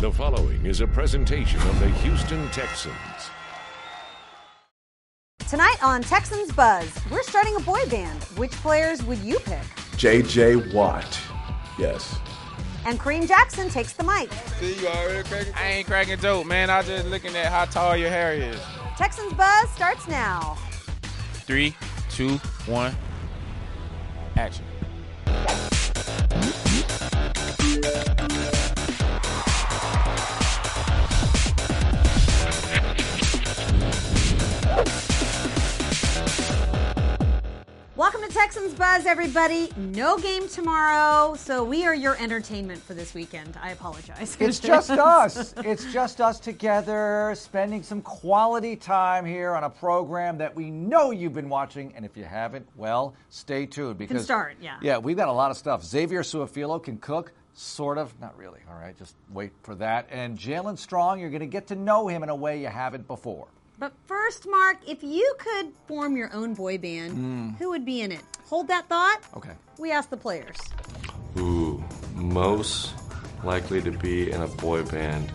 The following is a presentation of the Houston Texans. Tonight on Texans Buzz, we're starting a boy band. Which players would you pick? J.J. Watt. Yes. And Kareem Jackson takes the mic. See, you already cracking? I ain't cracking joke, man. I just looking at how tall your hair is. Texans Buzz starts now. 3, 2, 1, action. Welcome to Texans Buzz, everybody. No game tomorrow, so we are your entertainment for this weekend. I apologize. It's just us. It's just us together, spending some quality time here on a program that we know you've been watching, and if you haven't, well, stay tuned. Because, can start, yeah. Yeah, we've got a lot of stuff. Xavier Su'a-Filo can cook, sort of. Not really, all right? Just wait for that. And Jalen Strong, you're going to get to know him in a way you haven't before. But first, Mark, if you could form your own boy band, who would be in it? Hold that thought. Okay. We ask the players. Ooh, most likely to be in a boy band.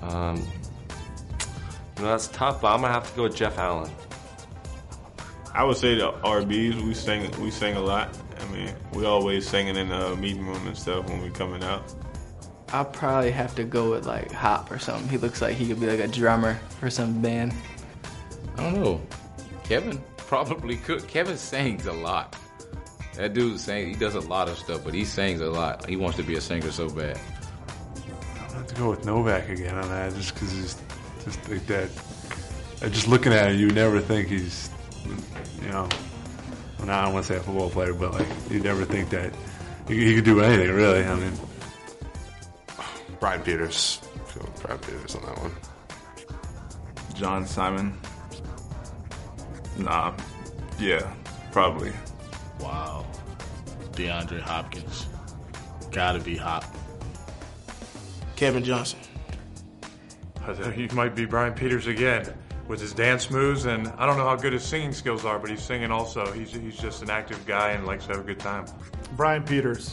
That's tough, but I'm gonna have to go with Jeff Allen. I would say the RBs. We sing a lot. I mean, we always singing in the meeting room and stuff when we coming out. I'll probably have to go with like Hop or something. He looks like he could be like a drummer for some band. I don't know. Kevin probably could. Kevin sings a lot. That dude sings. He does a lot of stuff, but he sings a lot. He wants to be a singer so bad. I'll have to go with Novak again on that, just because he's just like that. Just looking at him, you never think he's, well, I don't want to say a football player, but like you never think that he could do anything really. I mean, Brian Peters. Brian Peters on that one. John Simon. Nah. Yeah, probably. Wow. DeAndre Hopkins. Gotta be Hop. Kevin Johnson. I think he might be Brian Peters again with his dance moves, and I don't know how good his singing skills are, but he's singing also. He's just an active guy and likes to have a good time. Brian Peters.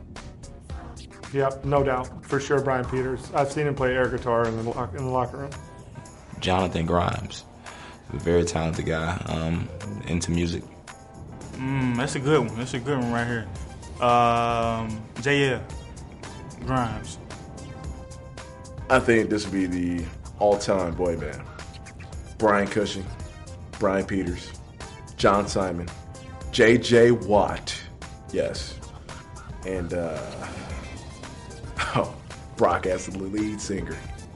Yep, no doubt. For sure, Brian Peters. I've seen him play air guitar in the locker room. Jonathan Grimes. A very talented guy, into music. That's a good one. That's a good one right here. J.L. Grimes. I think this would be the all-time boy band. Brian Cushing, Brian Peters, John Simon, J.J. Watt, yes, and Brock as the lead singer.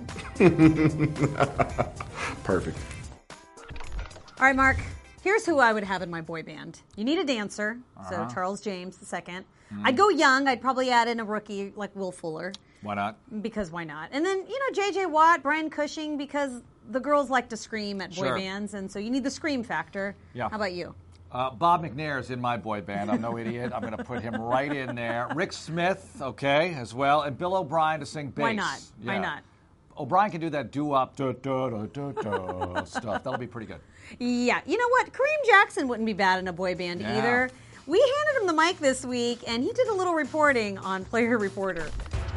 Perfect. All right, Mark, here's who I would have in my boy band. You need a dancer, so Charles James II. I'd go young. I'd probably add in a rookie like Will Fuller. Why not? Because why not? And then, J.J. Watt, Brian Cushing, because the girls like to scream at boy bands, and so you need the scream factor. Yeah. How about you? Bob McNair is in my boy band. I'm no idiot. I'm going to put him right in there. Rick Smith, okay, as well, and Bill O'Brien to sing bass. Why not? Yeah. Why not? O'Brien can do that doo-wop, stuff. That'll be pretty good. Yeah. You know what? Kareem Jackson wouldn't be bad in a boy band either. We handed him the mic this week, and he did a little reporting on Player Reporter.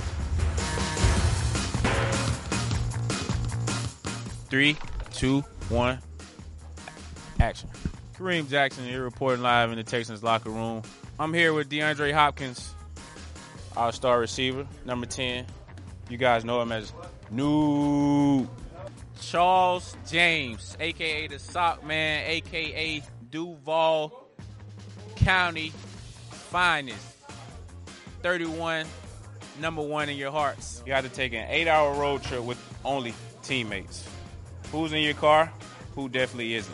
3, 2, 1, action. Kareem Jackson here reporting live in the Texans locker room. I'm here with DeAndre Hopkins, our star receiver, number 10. You guys know him as New Charles James, a.k.a. the Sock Man, a.k.a. Duval County finest. 31, number 1 in your hearts. You got to take an 8-hour road trip with only teammates. Who's in your car? Who definitely isn't?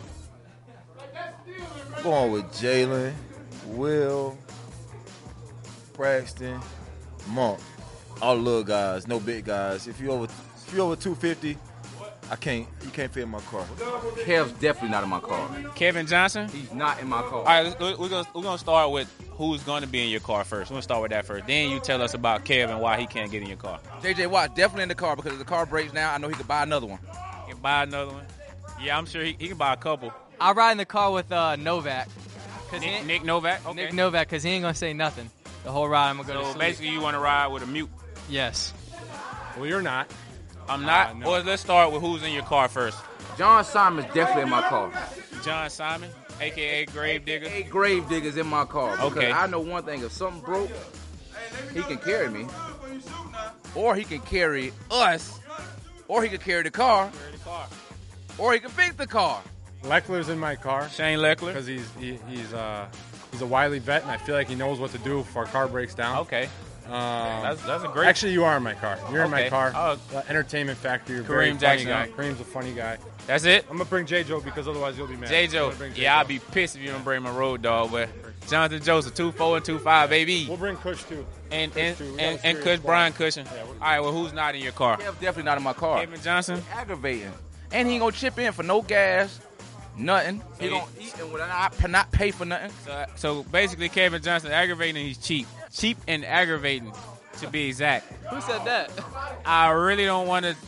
Going with Jalen, Will, Braxton, Monk. All the little guys, no big guys. If you're over 250, you can't fit in my car. Kev's definitely not in my car. Kevin Johnson? He's not in my car. All right, we're gonna start with who's going to be in your car first. We're going to start with that first. Then you tell us about Kev and why he can't get in your car. J.J. Watt definitely in the car because if the car breaks down, I know he could buy another one. He can buy another one? Yeah, I'm sure he can buy a couple. I'll ride in the car with Novak. Nick Novak? Okay. Nick Novak, because he ain't going to say nothing. The whole ride I'm going to go to sleep. Basically you want to ride with a mute. Yes. Well, you're not. I'm not. No. Well, let's start with who's in your car first. John Simon's definitely in my car. John Simon, a.k.a. Gravedigger. A Gravedigger's in my car. Because Okay. I know one thing. If something broke, he can carry me. Or he can carry us. Or he can carry the car. Or he can fix the car. Leckler's in my car. Shane Leckler. Because he's a wily vet, and I feel like he knows what to do if our car breaks down. Okay. That's a great. Actually, you are in my car. You're in my Okay. car. Oh. Entertainment factor. You're a Kareem very funny Jackson. guy. Kareem's a funny guy. That's it? I'm going to bring J-Joe because otherwise you'll be mad. J-Joe. Yeah, I'll be pissed if you don't bring my road dog, but Jonathan Joseph, 2-4 and 2-5, baby. We'll bring Kush, too. And Kush, too. We got a Kush, serious Brian ball. Cushion. All right, well, who's not in your car? Kev's definitely not in my car. Kevin Johnson. Aggravating. And he ain't gonna chip in for no gas, nothing. He gonna eat and will not pay for nothing. So basically, Kevin Johnson aggravating. He's cheap, and aggravating, to be exact. Who said that? I really don't want to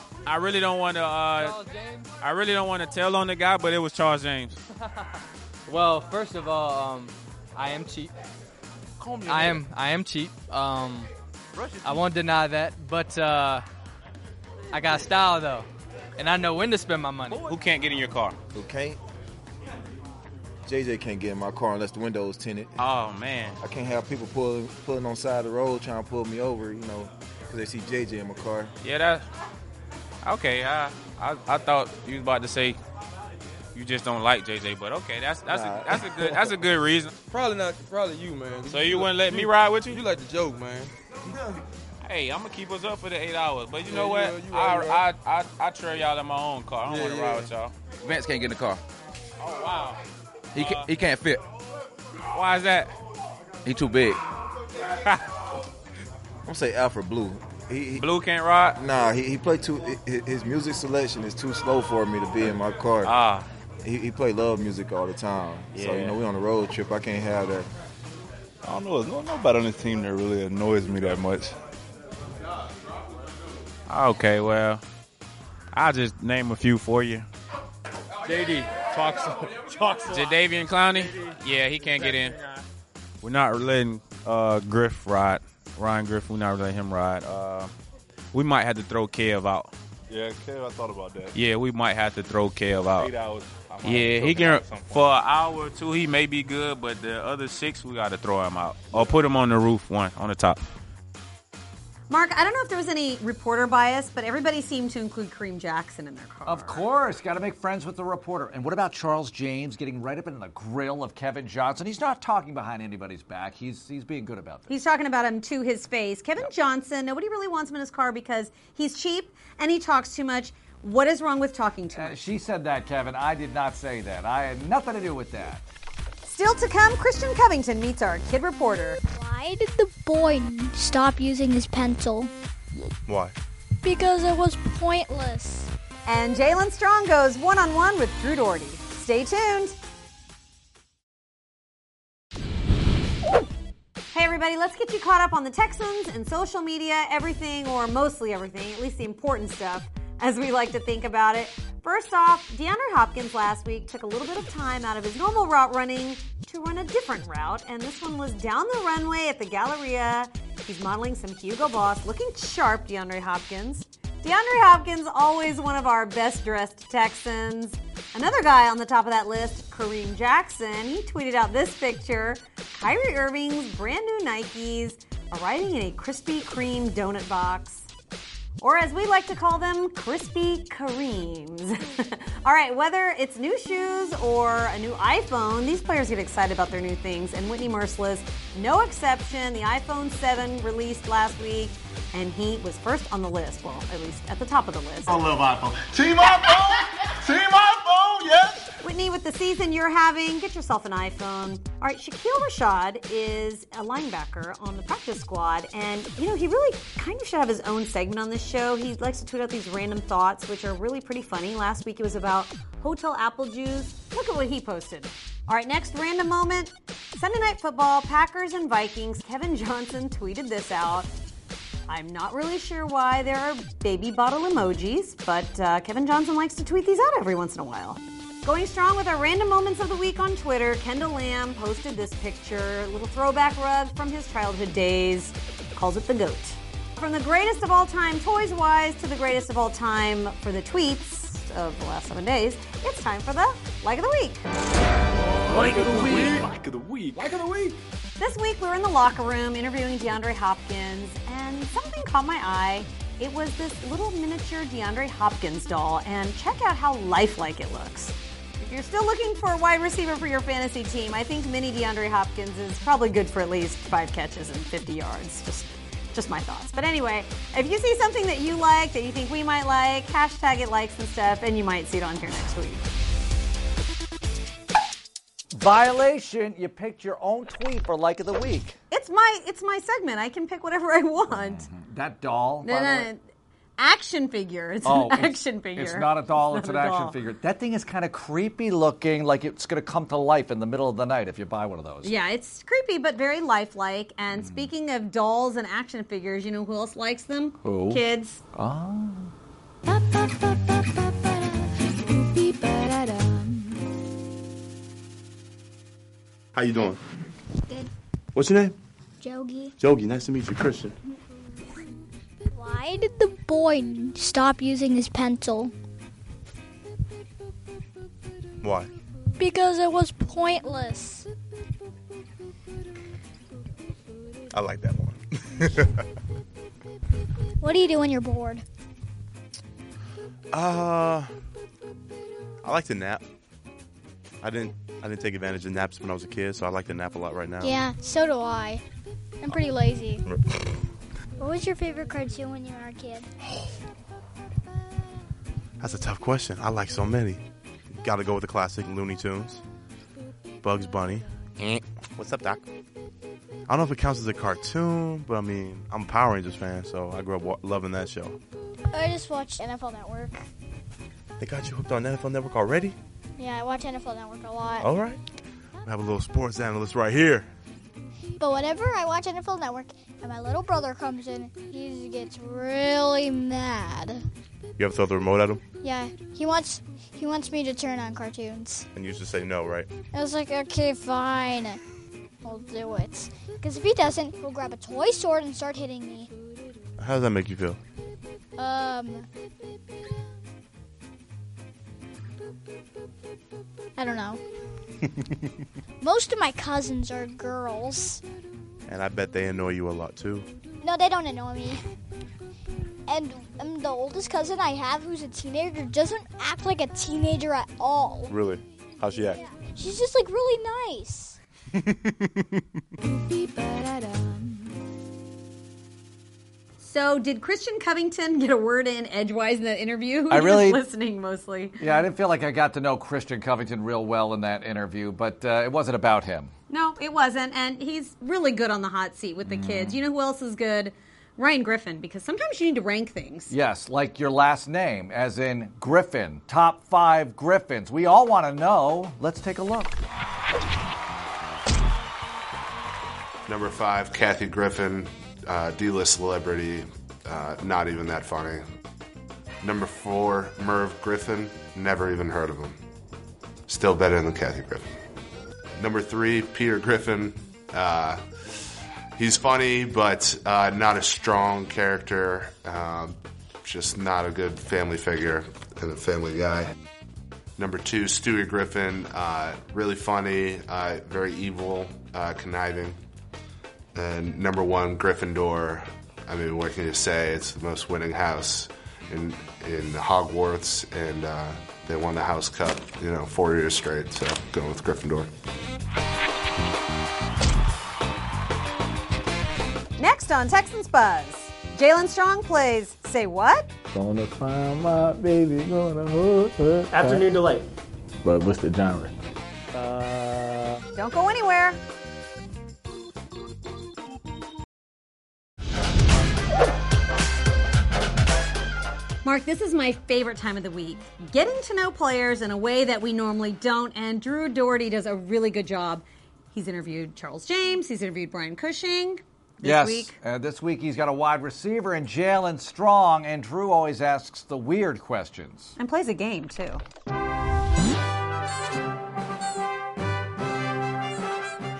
tell on the guy, but it was Charles James. Well, first of all, I am cheap. I am cheap. I won't deny that, but I got style though, and I know when to spend my money. Who can't get in your car? Who can't? JJ can't get in my car unless the window is tinted. Oh man, I can't have people pulling on side of the road trying to pull me over, because they see JJ in my car. Yeah, that. Okay, I thought you was about to say you just don't like JJ, but okay, that's a good reason. Probably you, man. So you wouldn't let me ride with you? You like to joke, man. Hey, I'm gonna keep us up for the 8 hours, but you know what? you right. I trail y'all in my own car. I don't want to ride with y'all. Vince can't get in the car. Oh wow. He can't fit. Why is that? He too big. I'm gonna say Alfred Blue. Blue can't ride? Nah, he played too. His music selection is too slow for me to be in my car. Ah. He play love music all the time. So Yeah. we on a road trip. I can't have that. I don't know. There's nobody on this team that really annoys me that much. Okay, well, I'll just name a few for you. JD, talks a lot. Jadeveon Clowney? Yeah, he can't get in. We're not letting Griff ride. Ryan Griff, we're not letting him ride. We might have to throw Kev out. Yeah, Kev, I thought about that. Yeah, we might have to throw Kev out. 8 hours. Yeah, he can for an hour or two. He may be good, but the other 6 we got to throw him out or put him on the roof on the top. Mark, I don't know if there was any reporter bias, but everybody seemed to include Kareem Jackson in their car. Of course, got to make friends with the reporter. And what about Charles James getting right up in the grill of Kevin Johnson? He's not talking behind anybody's back. He's being good about this. He's talking about him to his face. Kevin Johnson, nobody really wants him in his car because he's cheap and he talks too much. What is wrong with talking too much? She said that, Kevin. I did not say that. I had nothing to do with that. Still to come, Christian Covington meets our kid reporter. Why did the boy stop using his pencil? Why? Because it was pointless. And Jalen Strong goes one-on-one with Drew Doherty. Stay tuned. Hey everybody, let's get you caught up on the Texans and social media, everything or mostly everything, at least the important stuff, as we like to think about it. First off, DeAndre Hopkins last week took a little bit of time out of his normal route running to run a different route, and this one was down the runway at the Galleria. He's modeling some Hugo Boss, looking sharp, DeAndre Hopkins. DeAndre Hopkins, always one of our best-dressed Texans. Another guy on the top of that list, Kareem Jackson, he tweeted out this picture. Kyrie Irving's brand new Nikes arriving in a Krispy Kreme donut box. Or as we like to call them, Krispy Kareems. All right, whether it's new shoes or a new iPhone, these players get excited about their new things, and Whitney Merciless, no exception. The iPhone 7 released last week, and he was first on the list. Well, at least at the top of the list. I love iPhone. Team iPhone! Team iPhone, yes! Whitney, with the season you're having, get yourself an iPhone. All right, Shaquille Rashad is a linebacker on the practice squad, and, he really kind of should have his own segment on this show. He likes to tweet out these random thoughts, which are really pretty funny. Last week it was about hotel apple juice. Look at what he posted. All right, next random moment. Sunday Night Football, Packers and Vikings. Kevin Johnson tweeted this out. I'm not really sure why there are baby bottle emojis, but Kevin Johnson likes to tweet these out every once in a while. Going strong with our random moments of the week on Twitter, Kendall Lamb posted this picture, a little throwback rug from his childhood days, calls it the GOAT. From the greatest of all time toys-wise to the greatest of all time for the tweets of the last 7 days, it's time for the Like of the Week. Like of the week. Like of the week. Like of the week. This week we were in the locker room interviewing DeAndre Hopkins, and something caught my eye. It was this little miniature DeAndre Hopkins doll, and check out how lifelike it looks. If you're still looking for a wide receiver for your fantasy team, I think mini DeAndre Hopkins is probably good for at least 5 catches and 50 yards. Just my thoughts. But anyway, if you see something that you like, that you think we might like, hashtag it likes and stuff, and you might see it on here next week. Violation, you picked your own tweet for Like of the Week. It's my segment. I can pick whatever I want. That doll, by the way? Action figure. It's an action figure. It's not a doll, it's an action figure. That thing is kind of creepy looking, like it's going to come to life in the middle of the night if you buy one of those. Yeah, it's creepy but very lifelike. And speaking of dolls and action figures, you know who else likes them? Who? Kids. Oh. How you doing? Good. What's your name? Jogi. Jogi. Nice to meet you, Christian. Why did the boy stop using his pencil? Why? Because it was pointless. I like that one. What do you do when you're bored? I like to nap. I didn't take advantage of naps when I was a kid, so I like to nap a lot right now. Yeah, so do I. I'm pretty lazy. What was your favorite cartoon when you were a kid? That's a tough question. I like so many. Got to go with the classic Looney Tunes. Bugs Bunny. What's up, Doc? I don't know if it counts as a cartoon, but I mean, I'm a Power Rangers fan, so I grew up loving that show. I just watched NFL Network. They got you hooked on NFL Network already? Yeah, I watch NFL Network a lot. All right. We have a little sports analyst right here. But whenever I watch NFL Network and my little brother comes in, he gets really mad. You ever throw the remote at him? Yeah, he wants me to turn on cartoons. And you just say no, right? I was like, okay, fine. I'll do it. Because if he doesn't, he'll grab a toy sword and start hitting me. How does that make you feel? I don't know. Most of my cousins are girls. And I bet they annoy you a lot, too. No, they don't annoy me. And the oldest cousin I have, who's a teenager, doesn't act like a teenager at all. Really? How's she act? Yeah. She's just, like, really nice. So, did Christian Covington get a word in edgewise in that interview? I really was listening mostly. Yeah, I didn't feel like I got to know Christian Covington real well in that interview, but it wasn't about him. No, it wasn't, and he's really good on the hot seat with the kids. You know who else is good? Ryan Griffin, because sometimes you need to rank things. Yes, like your last name, as in Griffin. Top 5 Griffins. We all want to know. Let's take a look. Number 5, Kathy Griffin, D-list celebrity, not even that funny. Number 4, Merv Griffin, never even heard of him. Still better than Kathy Griffin. Number 3, Peter Griffin. He's funny, but not a strong character. Just not a good family figure and a family guy. Number 2, Stewie Griffin. Really funny, very evil, conniving. And number 1, Gryffindor. I mean, what can you say? It's the most winning house in Hogwarts, and they won the House Cup, 4 years straight. So going with Gryffindor. Next on Texans Buzz, Jalen Strong plays Say What? Gonna find my baby, gonna hold her. Afternoon Delight. But what's the genre? Don't go anywhere. Mark, this is my favorite time of the week. Getting to know players in a way that we normally don't, and Drew Doherty does a really good job. He's interviewed Charles James, he's interviewed Brian Cushing. This week. This week he's got a wide receiver in Jalen Strong, and Drew always asks the weird questions. And plays a game, too.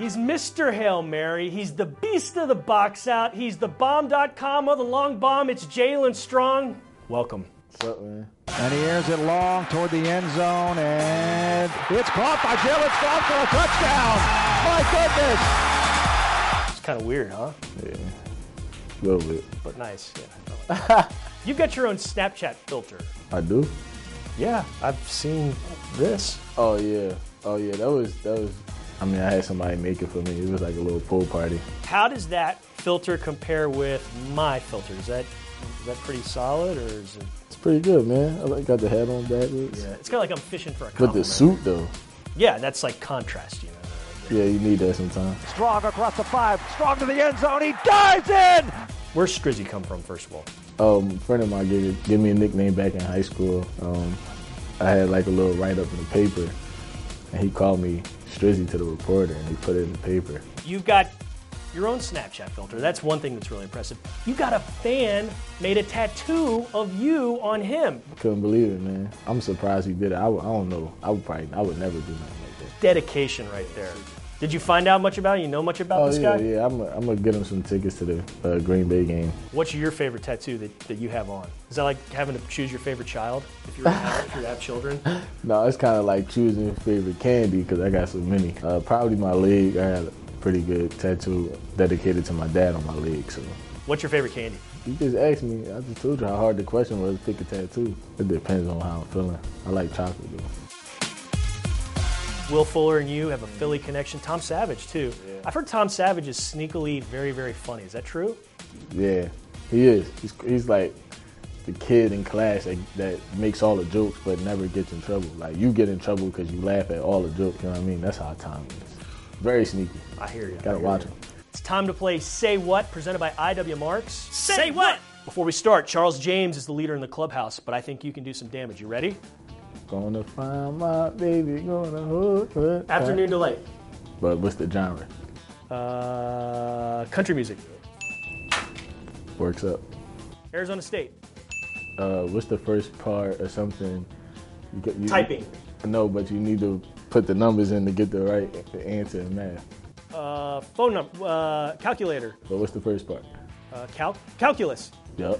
He's Mr. Hail Mary. He's the beast of the box out. He's the bomb.com of the long bomb. It's Jalen Strong. Welcome. What's up, man? And he airs it long toward the end zone, and it's caught by Jalen Strong for a touchdown. My goodness. It's kind of weird, huh? Yeah, a little bit. But nice. Yeah. You've got your own Snapchat filter. I do? Yeah, I've seen this. Oh, yeah. That was. I mean, I had somebody make it for me. It was like a little pool party. How does that filter compare with my filter? Is that pretty solid, or is it? It's pretty good, man. I got the hat on backwards. Yeah, it's kind of like I'm fishing for a With compliment. the suit, though. Yeah, that's like contrast, you know. Yeah, you need that sometimes. Strong across the 5. Strong to the end zone. He dives in. Where's Strizzy come from, first of all? A friend of mine gave me a nickname back in high school. I had like a little write-up in the paper, and he called me Strizzy to the reporter, and he put it in the paper. You've got your own Snapchat filter. That's one thing that's really impressive. You got a fan made a tattoo of you on him. Couldn't believe it, man. I'm surprised he did it. I don't know. I would never do nothing like that. Dedication right there. Did you find out much about him? You know much about this guy? Yeah. I'm gonna get him some tickets to the Green Bay game. What's your favorite tattoo that you have on? Is that like having to choose your favorite child if you have children? No, it's kind of like choosing your favorite candy because I got so many. Probably my leg. I had a pretty good tattoo dedicated to my dad on my leg. So. What's your favorite candy? You just asked me. I just told you how hard the question was to pick a tattoo. It depends on how I'm feeling. I like chocolate though. Will Fuller and you have a Philly connection. Tom Savage, too. Yeah. I've heard Tom Savage is sneakily very, very funny. Is that true? Yeah, he is. He's like the kid in class that makes all the jokes but never gets in trouble. Like, you get in trouble because you laugh at all the jokes, you know what I mean? That's how Tom is. Very sneaky. I hear you. Gotta watch him. It's time to play Say What, presented by IW Marks. Say what? Before we start, Charles James is the leader in the clubhouse, but I think you can do some damage. You ready? Gonna find my baby, gonna hold her. Afternoon Delight. But what's the genre? Country music. Works up. Arizona State. What's the first part of something? You Typing. No, but you need to put the numbers in to get the right answer in math. Phone number. Calculator. But what's the first part? Calculus. Yup.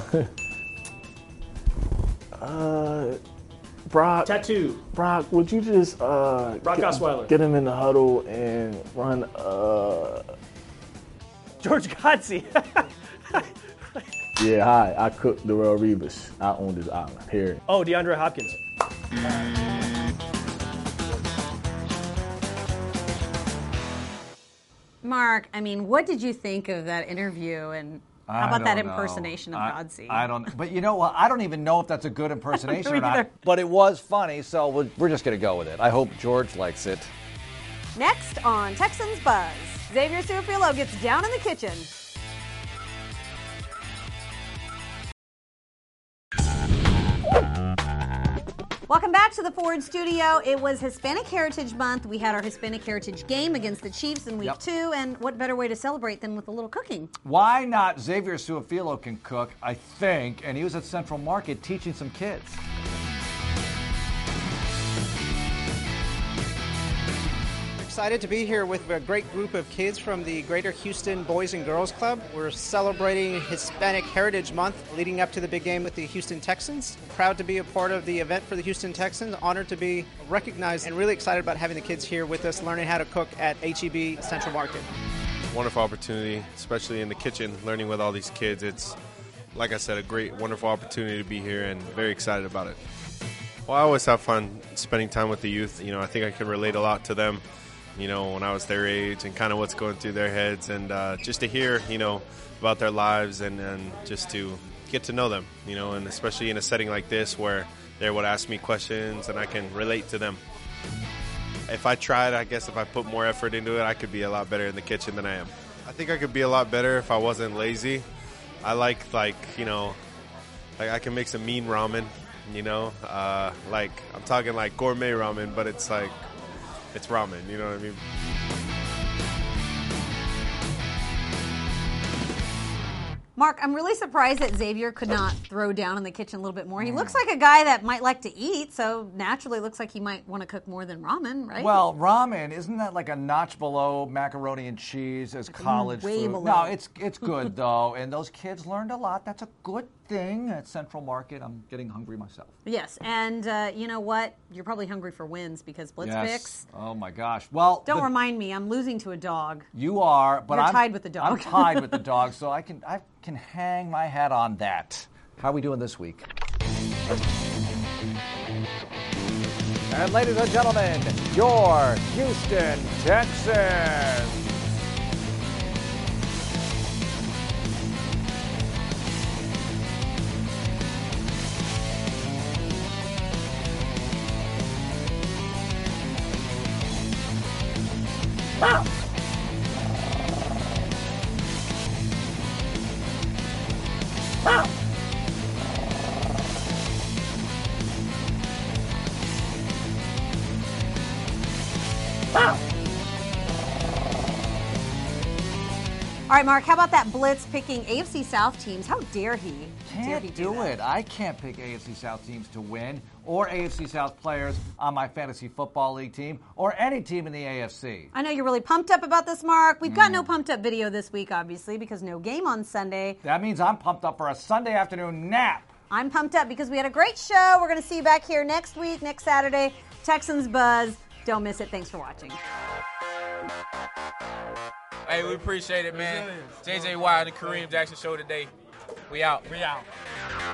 Brock. Tattoo. Brock, would you just Brock Osweiler. Get him in the huddle and run George Godsey. Yeah, hi. I cooked Darrell Revis. I own this island. Here. Oh, DeAndre Hopkins. Mark, I mean, what did you think of that interview, and how about that impersonation of Godsey? I don't. But you know what? I don't even know if that's a good impersonation or not. But it was funny, so we're just going to go with it. I hope George likes it. Next on Texans Buzz, Xavier Su'a-Filo gets down in the kitchen. Welcome back to the Ford Studio. It was Hispanic Heritage Month. We had our Hispanic Heritage game against the Chiefs in week 2, and what better way to celebrate than with a little cooking? Why not? Xavier Su'a-Filo can cook, I think, and he was at Central Market teaching some kids. Excited to be here with a great group of kids from the Greater Houston Boys and Girls Club. We're celebrating Hispanic Heritage Month leading up to the big game with the Houston Texans. Proud to be a part of the event for the Houston Texans. Honored to be recognized and really excited about having the kids here with us learning how to cook at HEB Central Market. Wonderful opportunity, especially in the kitchen, learning with all these kids. It's, like I said, a great, wonderful opportunity to be here and very excited about it. Well, I always have fun spending time with the youth. You know, I think I can relate a lot to them. You know, when I was their age and kind of what's going through their heads, and just to hear, you know, about their lives and just to get to know them, you know, and especially in a setting like this where they would ask me questions and I can relate to them. If I tried, I guess if I put more effort into it, I could be a lot better in the kitchen than I am. I think I could be a lot better if I wasn't lazy. I like, you know, like I can make some mean ramen, you know, like I'm talking like gourmet ramen, but it's like, it's ramen, you know what I mean? Mark, I'm really surprised that Xavier could not throw down in the kitchen a little bit more. He looks like a guy that might like to eat, so naturally looks like he might want to cook more than ramen, right? Well, ramen, isn't that like a notch below macaroni and cheese as college way food? below. No, it's good, though, and those kids learned a lot. That's a good thing at Central Market. I'm getting hungry myself. Yes, and you know what? You're probably hungry for wins because Blitz Yes. Picks. Oh, my gosh. Well, Don't remind me, I'm losing to a dog. You are, but You're I'm tied with the dog. I'm tied with the dog, so I can hang my hat on that. How are we doing this week? And ladies and gentlemen, your Houston Texans. Wow. Wow. Wow. All right, Mark, how about that Blitz picking AFC South teams? How dare he? Can't do it. I can't pick AFC South teams to win or AFC South players on my fantasy football league team or any team in the AFC. I know you're really pumped up about this, Mark. We've got no pumped up video this week, obviously, because no game on Sunday. That means I'm pumped up for a Sunday afternoon nap. I'm pumped up because we had a great show. We're going to see you back here next week, next Saturday. Texans Buzz. Don't miss it. Thanks for watching. Hey, we appreciate it, man. JJ Watt and the Kareem Jackson Show today. We out. We out.